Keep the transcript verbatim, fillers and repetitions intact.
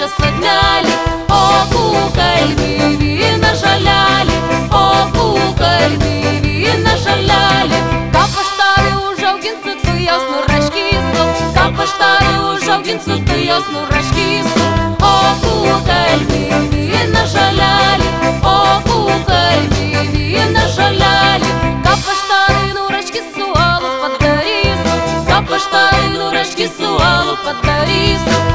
Ką sodnelį, o kukalį, vyną žalelį, o kukalį, vyną žalelį. Ką paštarį užauginsiu, tu jos nuraškysiu, ką paštarį užauginsiu, tu jos nuraškysiu. O kukalį, vyną žalelį, o kukalį, vyną žalelį. Ką paštarį nuraškysiu, alų padarysiu, ką paštarį nuraškysiu, alų padarysiu.